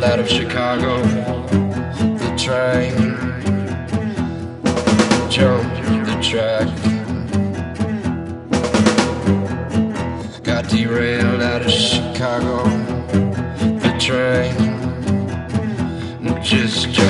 out of Chicago. The train jumped the track. Got derailed out of Chicago. The train just